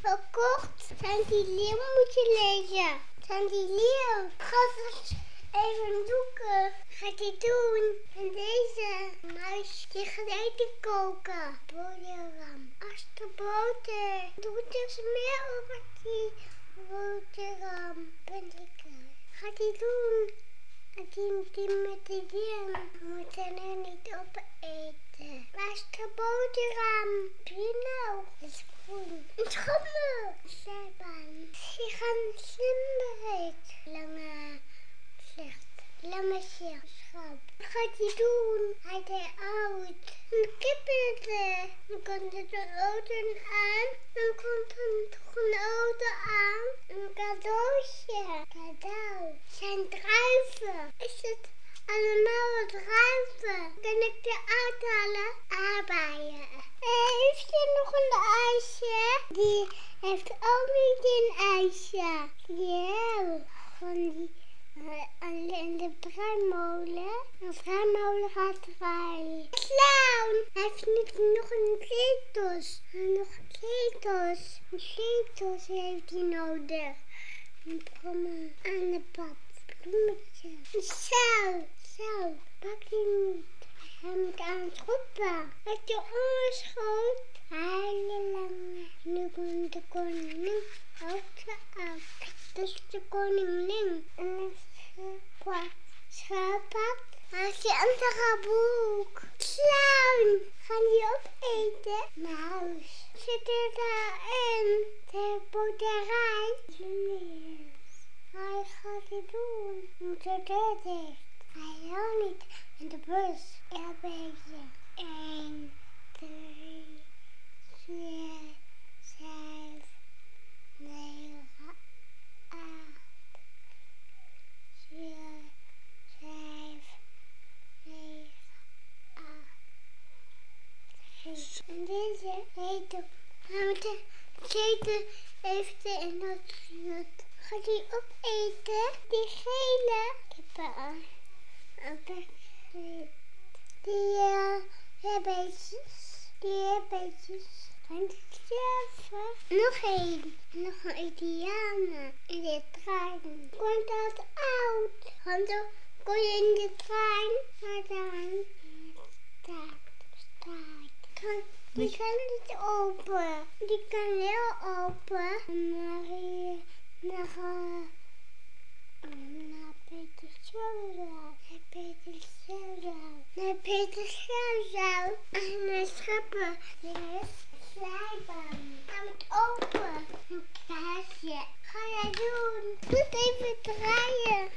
verkocht. Sandy Leeuw moet je lezen. Sandy Leeuw. Gaat het even zoeken. Gaat hij doen. En deze muis die gaat eten koken. Boterham. Achterboter. Doet dus meer over die boterham. Ben lekker. Gaat hij doen. Die met de dieren moeten er niet opeten. Waar is de boterham? Nou, het is groen. Een schommel. Zijbaan. Die gaan slimmerik. Lange schap. Wat gaat hij doen? Hij is oud. Een kippen. Dan komt er een auto aan. Dan komt er toch een auto aan. Een cadeautje. Cadeau. Zijn druiven. Is het allemaal druiven? Kan ik de uithalen? Aardbeien. Heeft hij nog een ijsje? Die heeft ook niet een ijsje. Ja, van die... in de bruinmolen. De bruinmolen gaat draaien. Clown! Hij heeft niet nog een kleetos. Nog kleetos. Een kleetos heeft hij nodig. Een brommer aan de pad. Bloemetje. Een zo. Pak die niet. Hij moet aan het roepen. Met je onderschoot. Hele lange. Nu komt de koningin. Ook uit. Dus de koningin. En schaap. Als je een boek. Clown. Gaan die opeten? Muis. Zit er daarin? De boerderij? Nee. Hij gaat het doen. Moet de deur dicht. Hij wil niet. In de bus. Een beetje. 1, 3, 4, 5, 9, 8, 7, 5, 9, 8, 3. En deze eten. Hij moet de eten even in dat vuurt. Gaat hij opeten? Die gele kippen. Die beetjes. Gaan sterven. Nog één. Nog een Indianen. In de trein. Komt dat oud? Want dan kon je in de trein. Maar dan staat. Die kan niet open. Die kan heel open. Naar Peter Schouwzaal. Naar Peter Schouwzaal. En naar Schappen. Er is slijbaan. Hij moet open. Een kaartje. Ga jij doen? Doe